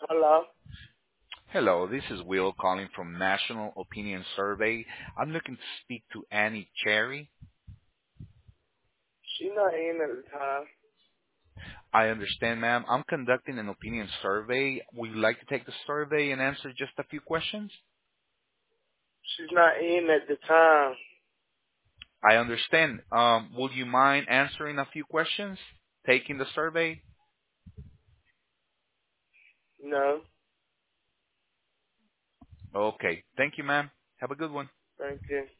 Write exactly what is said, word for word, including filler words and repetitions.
Hello. Hello, this is Will calling from National Opinion Survey. I'm looking to speak to Annie Cherry. She not in at the time. I understand, ma'am. I'm conducting an opinion survey. Would you like to take the survey and answer just a few questions? She's not in at the time. I understand. Um, would you mind answering a few questions? Taking the survey? No. Okay. Thank you, ma'am. Have a good one. Thank you.